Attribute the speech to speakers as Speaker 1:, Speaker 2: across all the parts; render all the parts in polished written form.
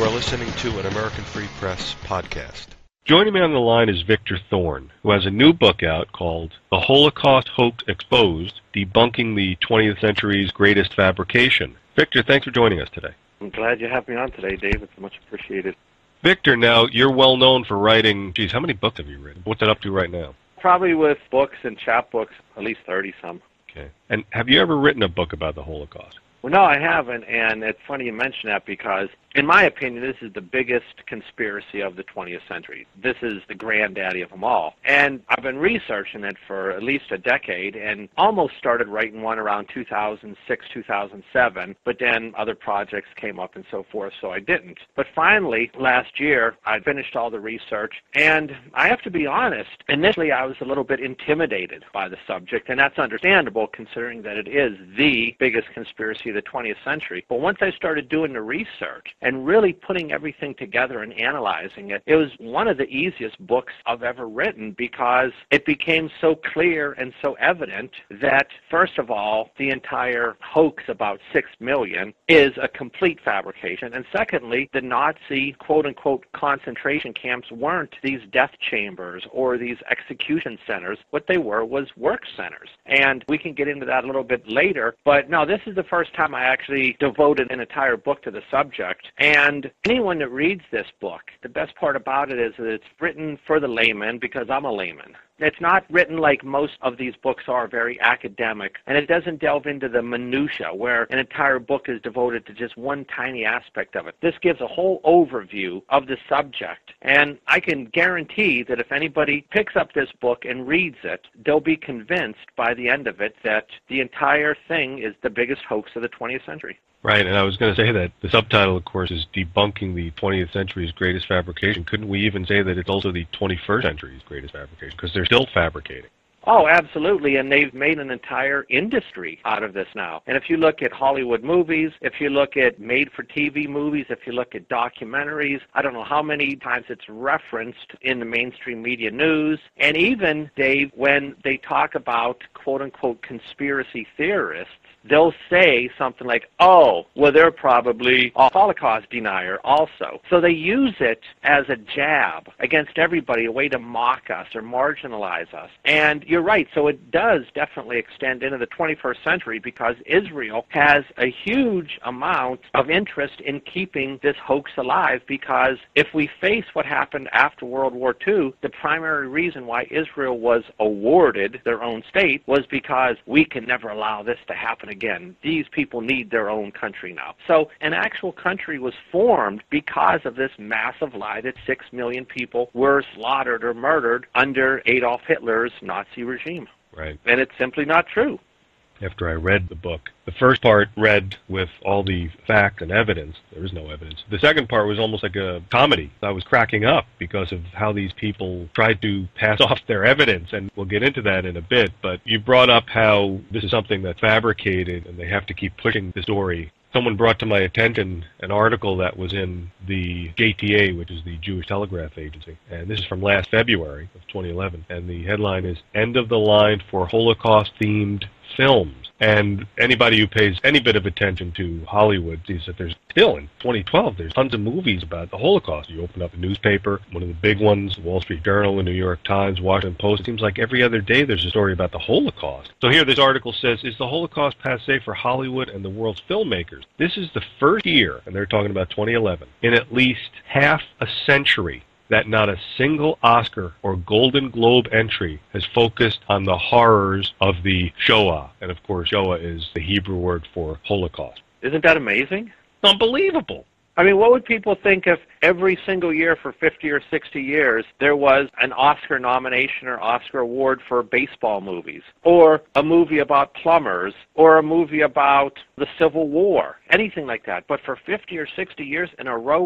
Speaker 1: are listening to an American Free Press podcast. Joining me on the line is Victor Thorn, who has a new book out called The Holocaust Hoax Exposed, Debunking the 20th Century's Greatest Fabrication. Victor, thanks for joining us today.
Speaker 2: I'm glad you have me on today, Dave. It's much appreciated.
Speaker 1: Victor, now, you're well known for writing, how many books have you written? What's it up to right now?
Speaker 2: Probably with books and chapbooks, at least 30-some.
Speaker 1: Okay. And have you ever written a book about the Holocaust?
Speaker 2: Well, no, I haven't, and it's funny you mention that because, in my opinion, this is the biggest conspiracy of the 20th century. This is the granddaddy of them all. And I've been researching it for at least a decade and almost started writing one around 2006, 2007, but then other projects came up and so forth, so I didn't. But finally, last year, I finished all the research, and I have to be honest, initially I was a little bit intimidated by the subject, and that's understandable considering that it is the biggest conspiracy of the 20th century. But once I started doing the research and really putting everything together and analyzing it, it was one of the easiest books I've ever written because it became so clear and so evident that, first of all, the entire hoax about 6 million is a complete fabrication, and secondly, the Nazi quote-unquote concentration camps weren't these death chambers or these execution centers. What they were was work centers, and we can get into that a little bit later, but no, this is the first time I actually devoted an entire book to the subject. And anyone that reads this book, the best part about it is that it's written for the layman because I'm a layman. It's not written like most of these books are, very academic, and it doesn't delve into the minutia where an entire book is devoted to just one tiny aspect of it. This gives a whole overview of the subject, and I can guarantee that if anybody picks up this book and reads it, they'll be convinced by the end of it that the entire thing is the biggest hoax of the 20th century.
Speaker 1: Right, and I was going to say that the subtitle, of course, is Debunking the 20th Century's Greatest Fabrication. Couldn't we even say that it's also the 21st century's greatest fabrication, because they're still fabricating?
Speaker 2: Oh, absolutely, and they've made an entire industry out of this now. And if you look at Hollywood movies, if you look at made-for-TV movies, if you look at documentaries, I don't know how many times it's referenced in the mainstream media news. And even, Dave, when they talk about quote-unquote conspiracy theorists, they'll say something like, oh, well, they're probably a Holocaust denier also. So they use it as a jab against everybody, a way to mock us or marginalize us. And you're right, so it does definitely extend into the 21st century because Israel has a huge amount of interest in keeping this hoax alive because if we face what happened after World War II, the primary reason why Israel was awarded their own state was because we can never allow this to happen again. These people need their own country now. So an actual country was formed because of this massive lie that 6 million people were slaughtered or murdered under Adolf Hitler's Nazi regime.
Speaker 1: Right.
Speaker 2: And it's simply not true.
Speaker 1: After I read the book, the first part read with all the facts and evidence. There was no evidence. The second part was almost like a comedy. I was cracking up because of how these people tried to pass off their evidence, and we'll get into that in a bit. But you brought up how this is something that's fabricated, and they have to keep pushing the story. Someone brought to my attention an article that was in the JTA, which is the Jewish Telegraph Agency, and this is from last February of 2011, and the headline is, End of the Line for Holocaust-Themed Films. And anybody who pays any bit of attention to Hollywood sees that there's still, in 2012, there's tons of movies about the Holocaust. You open up a newspaper, one of the big ones, Wall Street Journal, the New York Times, Washington Post, it seems like every other day there's a story about the Holocaust. So here this article says, is the Holocaust passé for Hollywood and the world's filmmakers? This is the first year, and they're talking about 2011, in at least half a century that not a single Oscar or Golden Globe entry has focused on the horrors of the Shoah. And of course, Shoah is the Hebrew word for Holocaust.
Speaker 2: Isn't that amazing?
Speaker 1: Unbelievable.
Speaker 2: I mean, what would people think if every single year for 50 or 60 years there was an Oscar nomination or Oscar award for baseball movies, or a movie about plumbers, or a movie about the Civil War, anything like that? But for 50 or 60 years in a row,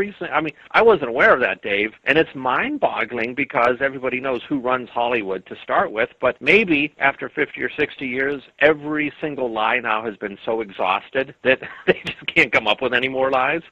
Speaker 2: I wasn't aware of that, Dave, and it's mind-boggling because everybody knows who runs Hollywood to start with, but maybe after 50 or 60 years, every single lie now has been so exhausted that they just can't come up with any more lies.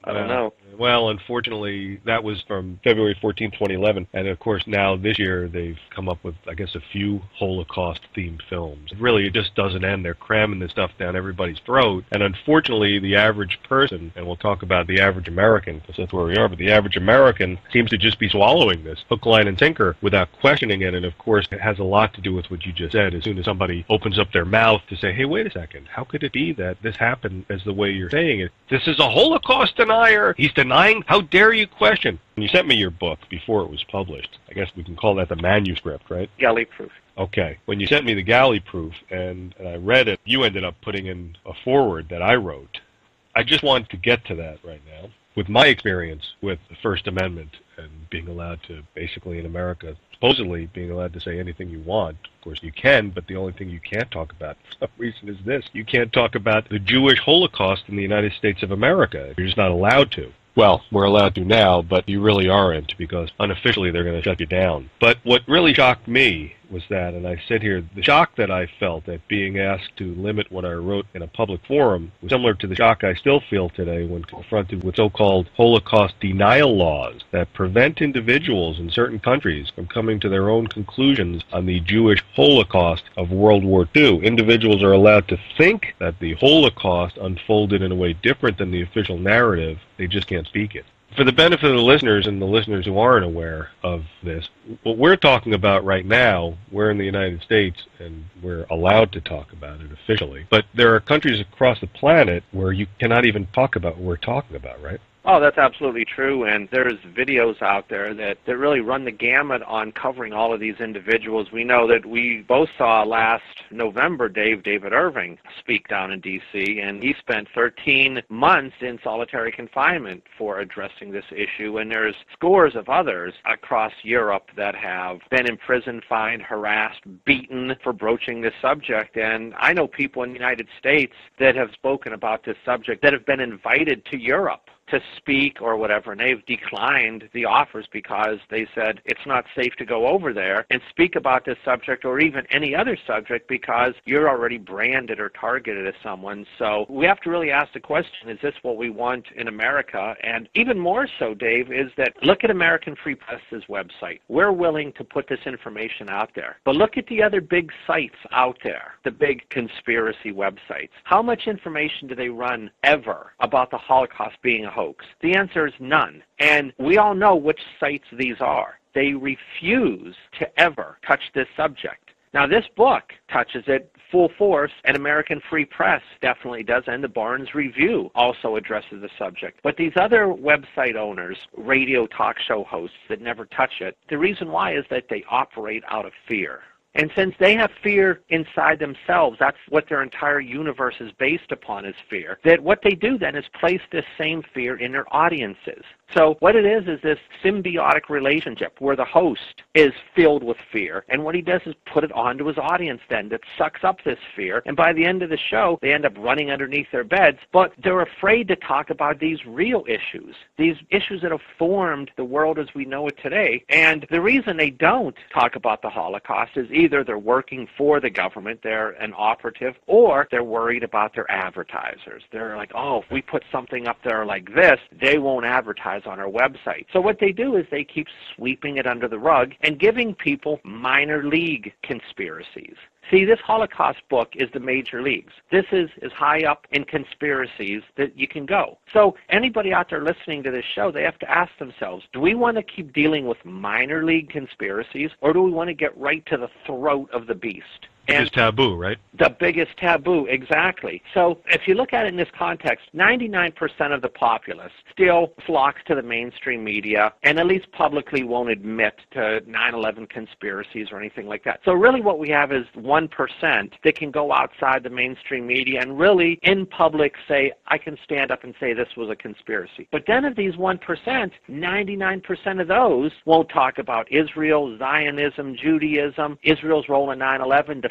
Speaker 2: I don't know.
Speaker 1: Well, unfortunately, that was from February 14, 2011. And, of course, now this year they've come up with, I guess, a few Holocaust-themed films. Really, it just doesn't end. They're cramming this stuff down everybody's throat. And, unfortunately, the average person, and we'll talk about the average American, because that's where we are, but the average American seems to just be swallowing this hook, line, and sinker without questioning it. And, of course, it has a lot to do with what you just said. As soon as somebody opens up their mouth to say, hey, wait a second, how could it be that this happened as the way you're saying it? This is a Holocaust denier. He's denying. How dare you question? You sent me your book before it was published. I guess we can call that the manuscript, right?
Speaker 2: Galley proof.
Speaker 1: Okay. When you sent me the galley proof and I read it, you ended up putting in a foreword that I wrote. I just wanted to get to that right now. With my experience with the First Amendment and being allowed to, basically in America, supposedly being allowed to say anything you want. Of course you can, but the only thing you can't talk about for some reason is this. You can't talk about the Jewish Holocaust in the United States of America. You're just not allowed to. Well, we're allowed to now, but you really aren't, because unofficially they're going to shut you down. But what really shocked me was that, and I said here, the shock that I felt at being asked to limit what I wrote in a public forum was similar to the shock I still feel today when confronted with so-called Holocaust denial laws that prevent individuals in certain countries from coming to their own conclusions on the Jewish Holocaust of World War II. Individuals are allowed to think that the Holocaust unfolded in a way different than the official narrative. They just can't speak it. For the benefit of the listeners and the listeners who aren't aware of this, what we're talking about right now, we're in the United States and we're allowed to talk about it officially. But there are countries across the planet where you cannot even talk about what we're talking about, right?
Speaker 2: Oh, that's absolutely true, and there's videos out there that really run the gamut on covering all of these individuals. We know that we both saw last November David Irving speak down in D.C., and he spent 13 months in solitary confinement for addressing this issue, and there's scores of others across Europe that have been imprisoned, fined, harassed, beaten for broaching this subject, and I know people in the United States that have spoken about this subject that have been invited to Europe to speak or whatever, and they've declined the offers because they said it's not safe to go over there and speak about this subject or even any other subject because you're already branded or targeted as someone. So we have to really ask the question, is this what we want in America? And even more so, Dave, is that look at American Free Press's website. We're willing to put this information out there. But look at the other big sites out there, the big conspiracy websites. How much information do they run ever about the Holocaust being a hoax? The answer is none. And we all know which sites these are. They refuse to ever touch this subject. Now, this book touches it full force, and American Free Press definitely does, and the Barnes Review also addresses the subject. But these other website owners, radio talk show hosts that never touch it, the reason why is that they operate out of fear. And since they have fear inside themselves, that's what their entire universe is based upon, is fear, that what they do then is place this same fear in their audiences. So what it is this symbiotic relationship where the host is filled with fear, and what he does is put it onto his audience then that sucks up this fear, and by the end of the show, they end up running underneath their beds, but they're afraid to talk about these real issues, these issues that have formed the world as we know it today. And the reason they don't talk about the Holocaust is either they're working for the government, they're an operative, or they're worried about their advertisers. They're like, oh, if we put something up there like this, they won't advertise on our website. So what they do is they keep sweeping it under the rug and giving people minor league conspiracies. See, this Holocaust book is the major leagues. This is as high up in conspiracies that you can go. So anybody out there listening to this show, they have to ask themselves, do we want to keep dealing with minor league conspiracies, or do we want to get right to the throat of the beast?
Speaker 1: It's taboo, right?
Speaker 2: The biggest taboo, exactly. So if you look at it in this context, 99% of the populace still flocks to the mainstream media and at least publicly won't admit to 9/11 conspiracies or anything like that. So really what we have is 1% that can go outside the mainstream media and really in public say, I can stand up and say this was a conspiracy. But then of these 1%, 99% of those won't talk about Israel, Zionism, Judaism, Israel's role in 9/11, the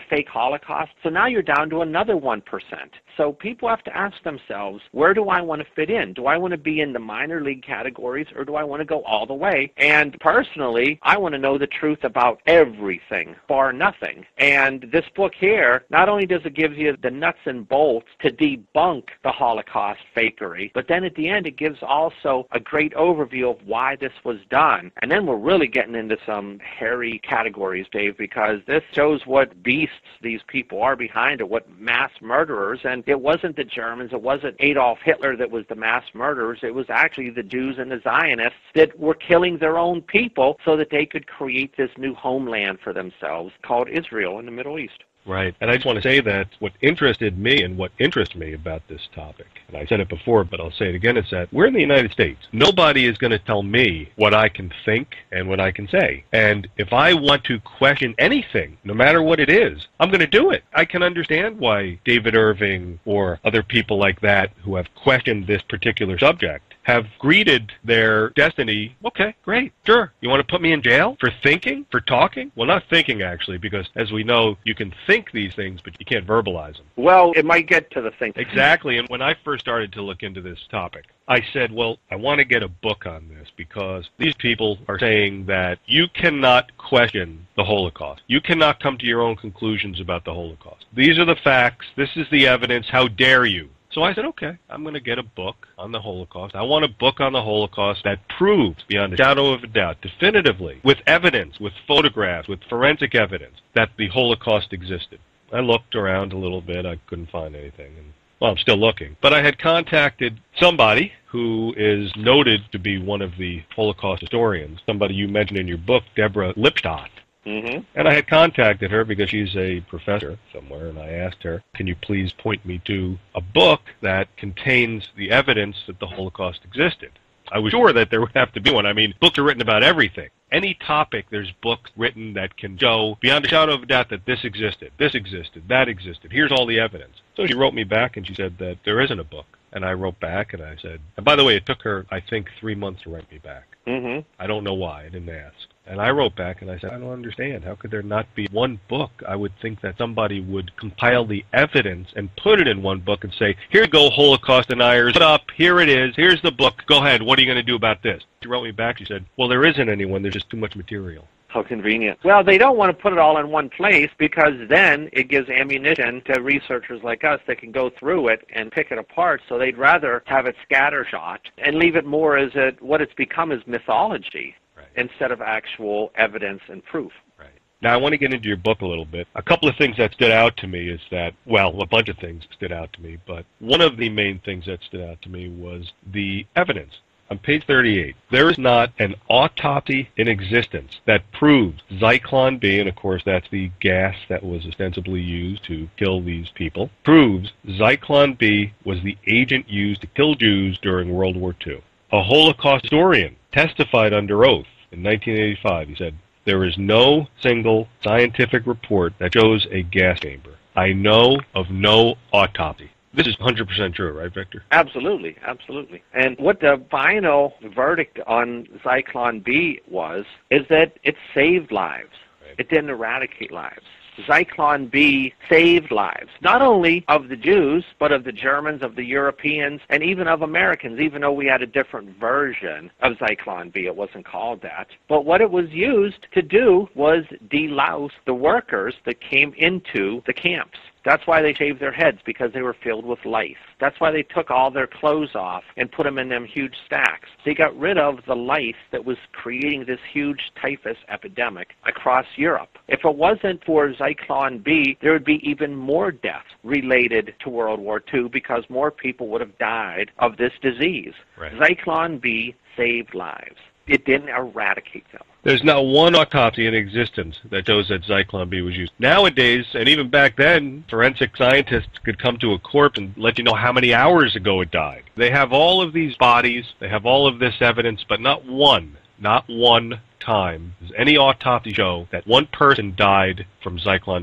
Speaker 2: fake Holocaust. So now you're down to another 1%. So people have to ask themselves, where do I want to fit in? Do I want to be in the minor league categories, or do I want to go all the way? And personally, I want to know the truth about everything, bar nothing. And this book here, not only does it give you the nuts and bolts to debunk the Holocaust fakery, but then at the end it gives also a great overview of why this was done. And then we're really getting into some hairy categories, Dave, because this shows what beasts these people are behind it, what mass murderers. And it wasn't the Germans, it wasn't Adolf Hitler that was the mass murderers, it was actually the Jews and the Zionists that were killing their own people so that they could create this new homeland for themselves called Israel in the Middle East.
Speaker 1: Right. And I just want to say that what interested me and what interests me about this topic, and I said it before, but I'll say it again, is that we're in the United States. Nobody is going to tell me what I can think and what I can say. And if I want to question anything, no matter what it is, I'm going to do it. I can understand why David Irving or other people like that who have questioned this particular subject have greeted their destiny. Okay, great, sure. You want to put me in jail for thinking, for talking? Well, not thinking, actually, because as we know, you can think these things, but you can't verbalize them.
Speaker 2: Well, it might get to the thinking.
Speaker 1: Exactly, and when I first started to look into this topic, I said, well, I want to get a book on this because these people are saying that you cannot question the Holocaust. You cannot come to your own conclusions about the Holocaust. These are the facts. This is the evidence. How dare you? So I said, okay, I'm going to get a book on the Holocaust. I want a book on the Holocaust that proves, beyond a shadow of a doubt, definitively, with evidence, with photographs, with forensic evidence, that the Holocaust existed. I looked around a little bit. I couldn't find anything. And, well, I'm still looking. But I had contacted somebody who is noted to be one of the Holocaust historians, somebody you mentioned in your book, Deborah Lipstadt.
Speaker 2: Mm-hmm.
Speaker 1: And I had contacted her because she's a professor somewhere, and I asked her, can you please point me to a book that contains the evidence that the Holocaust existed? I was sure that there would have to be one. I mean, books are written about everything. Any topic, there's books written that can show, beyond a shadow of a doubt, that this existed, that existed. Here's all the evidence. So she wrote me back, and she said that there isn't a book. And I wrote back, and I said, and by the way, it took her, I think, 3 months to write me back.
Speaker 2: Mm-hmm.
Speaker 1: I don't know why. I didn't ask. And I wrote back and I said, I don't understand. How could there not be one book? I would think that somebody would compile the evidence and put it in one book and say, here you go, Holocaust deniers. Put up, here it is. Here's the book. Go ahead. What are you going to do about this? She wrote me back. She said, well, there isn't anyone. There's just too much material.
Speaker 2: How convenient. Well, they don't want to put it all in one place because then it gives ammunition to researchers like us that can go through it and pick it apart. So they'd rather have it scattershot and leave it more as what it's become as mythology. Right. Instead of actual evidence and proof.
Speaker 1: Right. Now, I want to get into your book a little bit. A couple of things that stood out to me is that, well, a bunch of things stood out to me, but one of the main things that stood out to me was the evidence. On page 38, there is not an autopsy in existence that proves Zyklon B, and of course that's the gas that was ostensibly used to kill these people, proves Zyklon B was the agent used to kill Jews during World War II. A Holocaust historian testified under oath in 1985. He said, there is no single scientific report that shows a gas chamber. I know of no autopsy. This is 100% true, right, Victor?
Speaker 2: Absolutely, absolutely. And what the final verdict on Zyklon B was is that it saved lives. Right. It didn't eradicate lives. Zyklon B saved lives, not only of the Jews, but of the Germans, of the Europeans, and even of Americans, even though we had a different version of Zyklon B. It wasn't called that. But what it was used to do was delouse the workers that came into the camps. That's why they shaved their heads, because they were filled with lice. That's why they took all their clothes off and put them in them huge stacks. They got rid of the lice that was creating this huge typhus epidemic across Europe. If it wasn't for Zyklon B, there would be even more deaths related to World War II because more people would have died of this disease. Right. Zyklon B saved lives. It didn't eradicate them.
Speaker 1: There's not one autopsy in existence that shows that Zyklon B was used. Nowadays, and even back then, forensic scientists could come to a corpse and let you know how many hours ago it died. They have all of these bodies, they have all of this evidence, but not one time does any autopsy show that one person died from Zyklon B.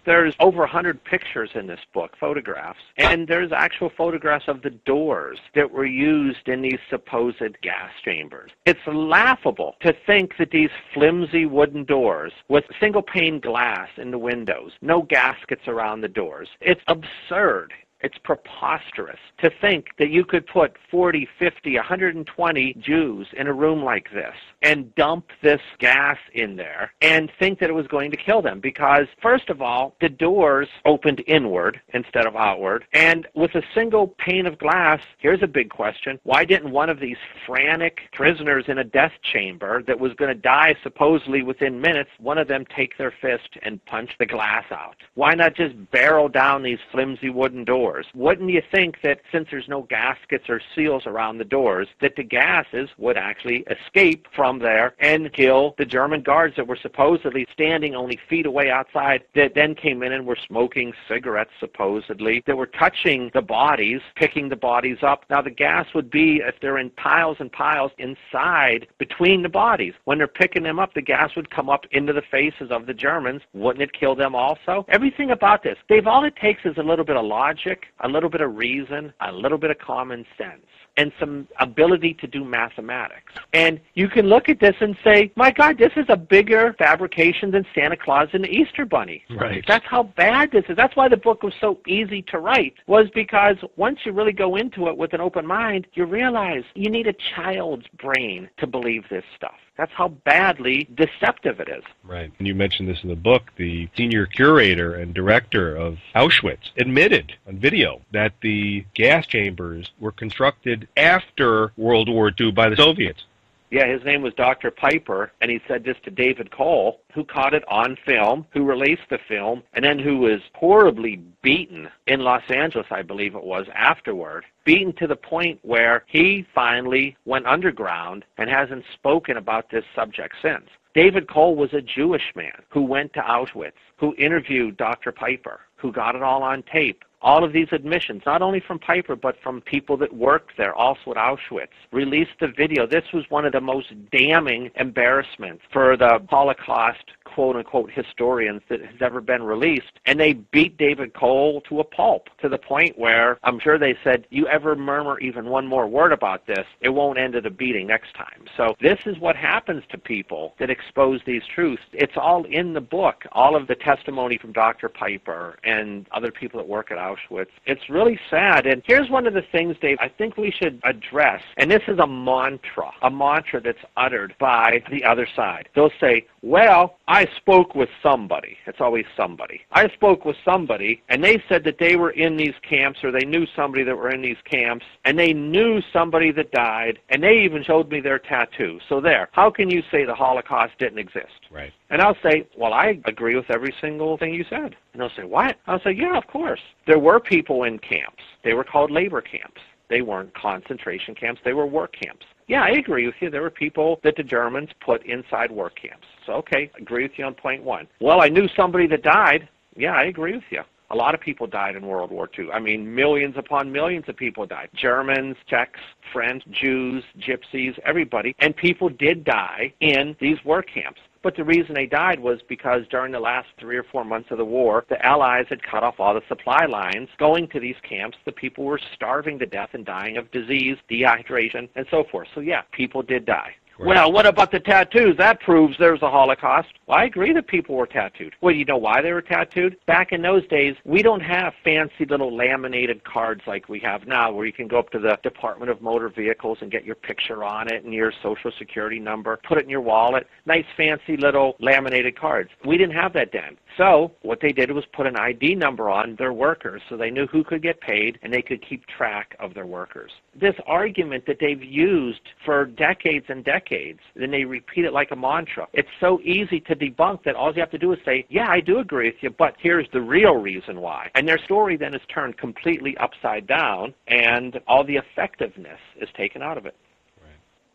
Speaker 2: There's over 100 pictures in this book, photographs, and there's actual photographs of the doors that were used in these supposed gas chambers. It's laughable to think that these flimsy wooden doors with single pane glass in the windows, no gaskets around the doors, it's absurd. It's preposterous to think that you could put 40, 50, 120 Jews in a room like this and dump this gas in there and think that it was going to kill them because, first of all, the doors opened inward instead of outward, and with a single pane of glass, here's a big question, why didn't one of these frantic prisoners in a death chamber that was going to die supposedly within minutes, one of them take their fist and punch the glass out? Why not just barrel down these flimsy wooden doors? Wouldn't you think that since there's no gaskets or seals around the doors, that the gases would actually escape from there and kill the German guards that were supposedly standing only feet away outside, that then came in and were smoking cigarettes, supposedly, that were touching the bodies, picking the bodies up. Now, the gas would be, if they're in piles and piles inside between the bodies. When they're picking them up, the gas would come up into the faces of the Germans. Wouldn't it kill them also? Everything about this, Dave, all it takes is a little bit of logic, a little bit of reason, a little bit of common sense, and some ability to do mathematics. And you can look at this and say, my God, this is a bigger fabrication than Santa Claus and the Easter Bunny.
Speaker 1: Right.
Speaker 2: That's how bad this is. That's why the book was so easy to write, was because once you really go into it with an open mind, you realize you need a child's brain to believe this stuff. That's how badly deceptive it is.
Speaker 1: Right. And you mentioned this in the book. The senior curator and director of Auschwitz admitted on video that the gas chambers were constructed after World War II by the Soviets.
Speaker 2: Yeah, his name was Dr. Piper, and he said this to David Cole, who caught it on film, who released the film, and then who was horribly beaten in Los Angeles, I believe it was, afterward. Beaten to the point where he finally went underground and hasn't spoken about this subject since. David Cole was a Jewish man who went to Auschwitz, who interviewed Dr. Piper, who got it all on tape. All of these admissions, not only from Piper, but from people that worked there, also at Auschwitz, released the video. This was one of the most damning embarrassments for the Holocaust, quote-unquote, historians that has ever been released. And they beat David Cole to a pulp, to the point where I'm sure they said, you ever murmur even one more word about this, it won't end at a beating next time. So this is what happens to people that expose these truths. It's all in the book, all of the testimony from Dr. Piper and other people that work at Auschwitz. It's really sad. And here's one of the things, Dave, I think we should address, and this is a mantra that's uttered by the other side. They'll say, well, I spoke with somebody. It's always somebody. I spoke with somebody, and they said that they were in these camps, or they knew somebody that were in these camps, and they knew somebody that died, and they even showed me their tattoo. So there, how can you say the Holocaust didn't exist?
Speaker 1: Right.
Speaker 2: And I'll say, well, I agree with every single thing you said. And they'll say, what? I'll say, yeah, of course. There were people in camps. They were called labor camps. They weren't concentration camps. They were work camps. Yeah, I agree with you. There were people that the Germans put inside work camps. So, okay, agree with you on point one. Well, I knew somebody that died. Yeah, I agree with you. A lot of people died in World War II. I mean, millions upon millions of people died. Germans, Czechs, French, Jews, Gypsies, everybody. And people did die in these work camps. But the reason they died was because during the last 3 or 4 months of the war, the Allies had cut off all the supply lines going to these camps. The people were starving to death and dying of disease, dehydration, and so forth. So, yeah, people did die. Right. Well, what about the tattoos? That proves there's a Holocaust. Well, I agree that people were tattooed. Well, you know why they were tattooed? Back in those days, we don't have fancy little laminated cards like we have now, where you can go up to the Department of Motor Vehicles and get your picture on it and your Social Security number, put it in your wallet. Nice, fancy little laminated cards. We didn't have that then. So what they did was put an ID number on their workers so they knew who could get paid and they could keep track of their workers. This argument that they've used for decades and decades, then they repeat it like a mantra. It's so easy to debunk that all you have to do is say, yeah, I do agree with you, but here's the real reason why. And their story then is turned completely upside down, and all the effectiveness is taken out of it.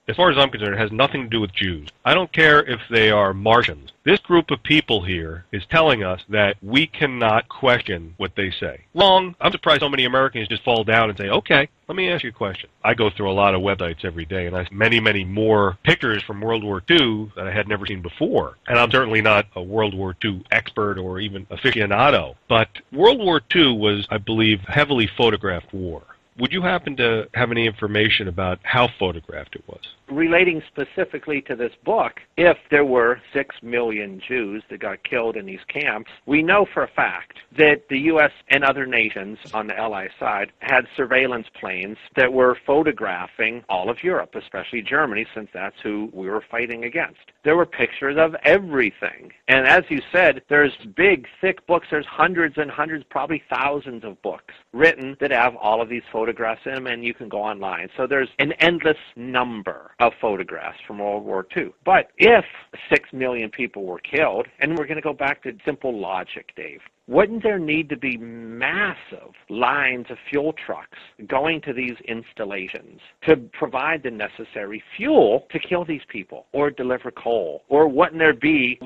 Speaker 1: as far as I'm concerned, it has nothing to do with Jews. I don't care if they are Martians. This group of people here is telling us that we cannot question what they say. Wrong. I'm surprised so many Americans just fall down and say, okay, let me ask you a question. I go through a lot of websites every day, and I see many, many more pictures from World War II that I had never seen before. And I'm certainly not a World War II expert or even aficionado. But World War II was, I believe, heavily photographed war. Would you happen to have any information about how photographed it was?
Speaker 2: Relating specifically to this book, if there were 6 million Jews that got killed in these camps, we know for a fact that the U.S. and other nations on the Allied side had surveillance planes that were photographing all of Europe, especially Germany, since that's who we were fighting against. There were pictures of everything. And as you said, there's big, thick books. There's hundreds and hundreds, probably thousands of books written that have all of these photographs in them, and you can go online. So there's an endless number of photographs from World War II. But if 6 million people were killed, and we're going to go back to simple logic, Dave, wouldn't there need to be massive lines of fuel trucks going to these installations to provide the necessary fuel to kill these people or deliver coal? Or wouldn't there be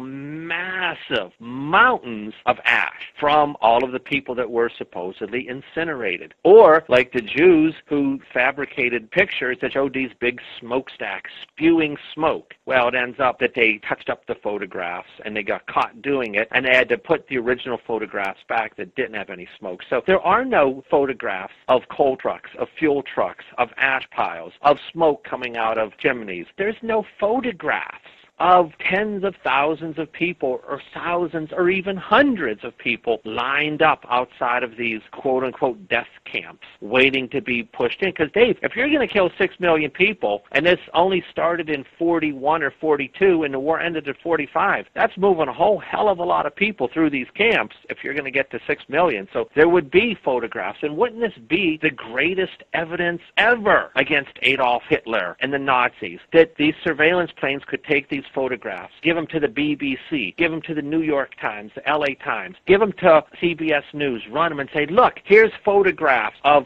Speaker 2: massive mountains of ash from all of the people that were supposedly incinerated? Or like the Jews who fabricated pictures that showed these big smokestacks spewing smoke. Well, it ends up that they touched up the photographs and they got caught doing it, and they had to put the original photographs back that didn't have any smoke. So there are no photographs of coal trucks, of fuel trucks, of ash piles, of smoke coming out of chimneys. There's no photographs of tens of thousands of people or thousands or even hundreds of people lined up outside of these quote-unquote death camps waiting to be pushed in. Because, Dave, if you're going to kill 6 million people, and this only started in 41 or 42 and the war ended at 45, that's moving a whole hell of a lot of people through these camps if you're going to get to 6 million. So there would be photographs, and wouldn't this be the greatest evidence ever against Adolf Hitler and the Nazis, that these surveillance planes could take these photographs, give them to the BBC, give them to the New York Times, the LA Times, give them to CBS News, run them and say, look, here's photographs of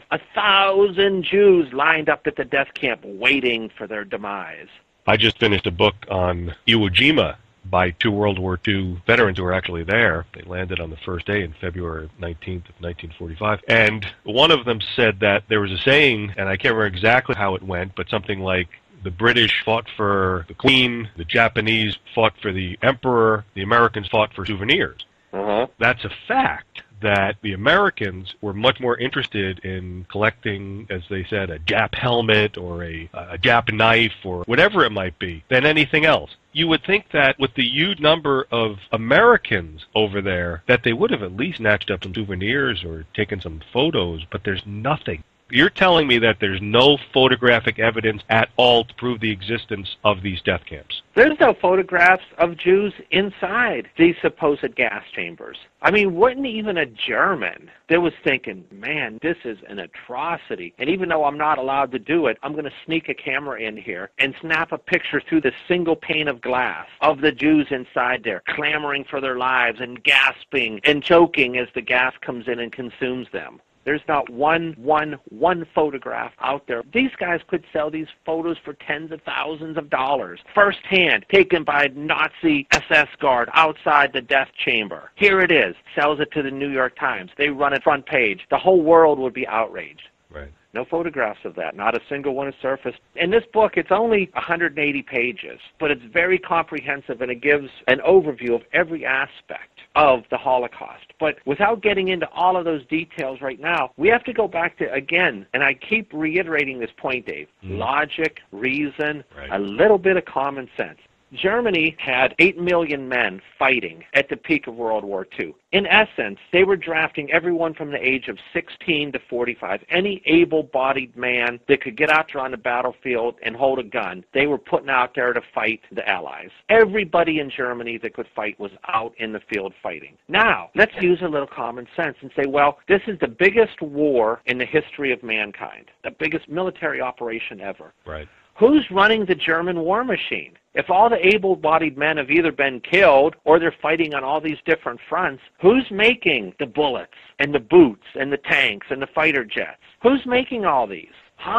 Speaker 2: 1,000 Jews lined up at the death camp waiting for their demise.
Speaker 1: I just finished a book on Iwo Jima by 2 World War II veterans who were actually there. They landed on the first day in February 19th of 1945. And one of them said that there was a saying, and I can't remember exactly how it went, but something like, the British fought for the Queen, the Japanese fought for the Emperor, the Americans fought for souvenirs. That's a fact, that the Americans were much more interested in collecting, as they said, a Jap helmet or a Jap knife or whatever it might be than anything else. You would think that with the huge number of Americans over there, that they would have at least snatched up some souvenirs or taken some photos, but there's nothing. You're telling me that there's no photographic evidence at all to prove the existence of these death camps?
Speaker 2: There's no photographs of Jews inside these supposed gas chambers. I mean, wouldn't even a German that was thinking, man, this is an atrocity, and even though I'm not allowed to do it, I'm going to sneak a camera in here and snap a picture through the single pane of glass of the Jews inside there, clamoring for their lives and gasping and choking as the gas comes in and consumes them. There's not one photograph out there. These guys could sell these photos for tens of thousands of dollars, firsthand, taken by a Nazi SS guard outside the death chamber. Here it is. Sells it to the New York Times. They run it front page. The whole world would be outraged.
Speaker 1: Right.
Speaker 2: No photographs of that. Not a single one has surfaced. In this book, it's only 180 pages, but it's very comprehensive, and it gives an overview of every aspect of the Holocaust. But without getting into all of those details right now, we have to go back to, again, and I keep reiterating this point, Dave, logic, reason, a little bit of common sense. Germany had 8 million men fighting at the peak of World War II. In essence, they were drafting everyone from the age of 16 to 45. Any able-bodied man that could get out there on the battlefield and hold a gun, they were putting out there to fight the Allies. Everybody in Germany that could fight was out in the field fighting. Now, let's use a little common sense and say, well, this is the biggest war in the history of mankind, the biggest military operation ever.
Speaker 1: Right.
Speaker 2: Who's running the German war machine? If all the able-bodied men have either been killed or they're fighting on all these different fronts, who's making the bullets and the boots and the tanks and the fighter jets? Who's making all these?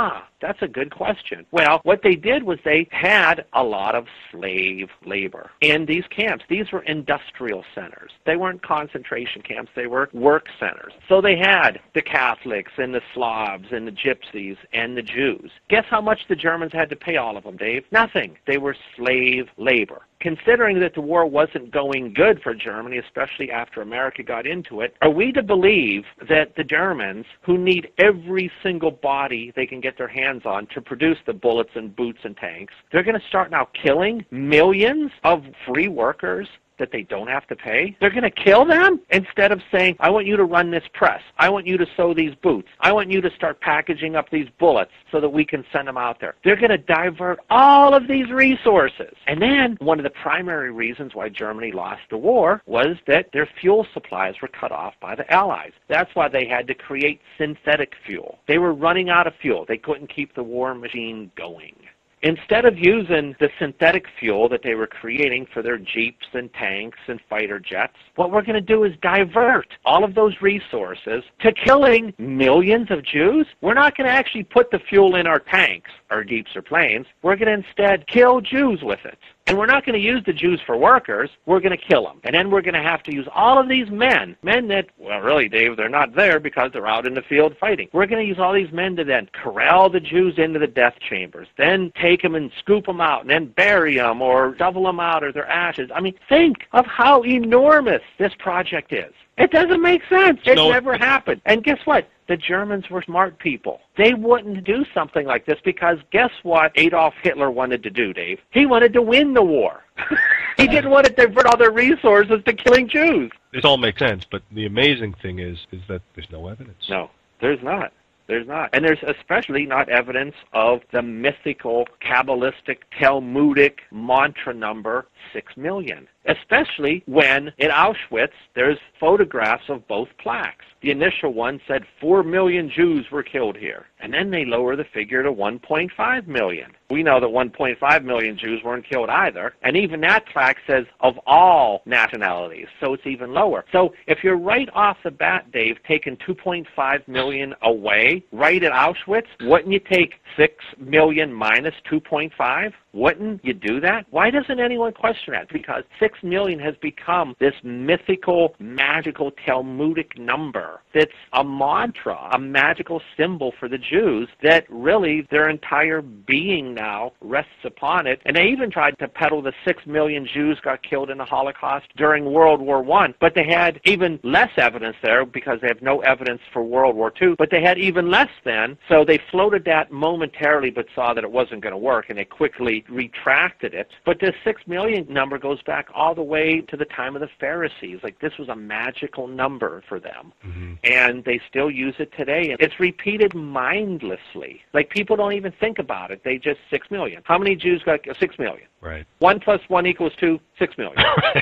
Speaker 2: That's a good question. Well, what they did was they had a lot of slave labor in these camps. These were industrial centers. They weren't concentration camps. They were work centers. So they had the Catholics and the Slavs and the Gypsies and the Jews. Guess how much the Germans had to pay all of them, Dave? Nothing. They were slave labor. Considering that the war wasn't going good for Germany, especially after America got into it, are we to believe that the Germans, who need every single body they can get their hands on to produce the bullets and boots and tanks, they're going to start now killing millions of free workers that they don't have to pay? They're going to kill them instead of saying, I want you to run this press. I want you to sew these boots. I want you to start packaging up these bullets so that we can send them out there. They're going to divert all of these resources. And then one of the primary reasons why Germany lost the war was that their fuel supplies were cut off by the Allies. That's why they had to create synthetic fuel. They were running out of fuel. They couldn't keep the war machine going. Instead of using the synthetic fuel that they were creating for their jeeps and tanks and fighter jets, what we're going to do is divert all of those resources to killing millions of Jews. We're not going to actually put the fuel in our tanks, our jeeps or planes. We're going to instead kill Jews with it. And we're not going to use the Jews for workers. We're going to kill them. And then we're going to have to use all of these men that, well, really, Dave, they're not there because they're out in the field fighting. We're going to use all these men to then corral the Jews into the death chambers, then take them and scoop them out, and then bury them or shovel them out or their ashes. I mean, think of how enormous this project is. It doesn't make sense. It never happened. And guess what? The Germans were smart people. They wouldn't do something like this because guess what Adolf Hitler wanted to do, Dave? He wanted to win the war. He didn't want to divert all their resources to killing Jews.
Speaker 1: This all makes sense, but the amazing thing is that there's no evidence.
Speaker 2: No, there's not. There's not. And there's especially not evidence of the mythical, Kabbalistic, Talmudic mantra number 6 million. Especially when, in Auschwitz, there's photographs of both plaques. The initial one said 4 million Jews were killed here. And then they lower the figure to 1.5 million. We know that 1.5 million Jews weren't killed either. And even that plaque says of all nationalities. So it's even lower. So if you're right off the bat, Dave, taking 2.5 million away, right at Auschwitz, wouldn't you take 6 million minus 2.5? Wouldn't you do that? Why doesn't anyone question that? Because 6 million has become this mythical, magical, Talmudic number that's a mantra, a magical symbol for the Jews that really their entire being now rests upon it. And they even tried to peddle the 6 million Jews got killed in the Holocaust during World War I, but they had even less evidence there because they have no evidence for World War II, but they had even less then, so they floated that momentarily but saw that it wasn't going to work, and they quickly retracted it. But this 6 million number goes back all the way to the time of the Pharisees. Like, this was a magical number for them. Mm-hmm. And they still use it today. And it's repeated mindlessly. Like, people don't even think about it. They just 6 million. How many Jews got 6 million?
Speaker 1: Right.
Speaker 2: 1 plus 1 equals 2, 6 million.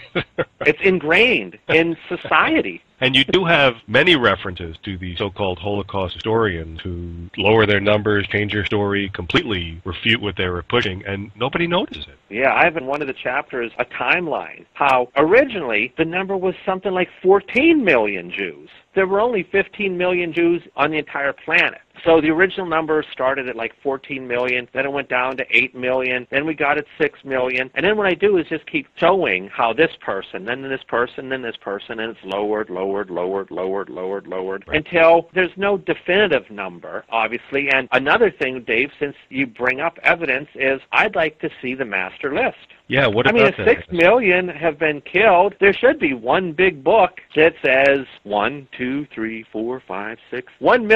Speaker 2: It's ingrained in society.
Speaker 1: And you do have many references to the so-called Holocaust historians who lower their numbers, change their story, completely refute what they were pushing, and nobody notices it.
Speaker 2: Yeah, I have in one of the chapters a timeline, how originally the number was something like 14 million Jews. There were only 15 million Jews on the entire planet. So the original number started at like 14 million, then it went down to 8 million, then we got at 6 million, and then what I do is just keep showing how this person, then this person, then this person, and it's lowered, right, until there's no definitive number, obviously. And another thing, Dave, since you bring up evidence, is I'd like to see the master list.
Speaker 1: Yeah, what about that?
Speaker 2: I mean, if 6 million have been killed, there should be one big book that says 1, 2, 3, 4, 5, 6,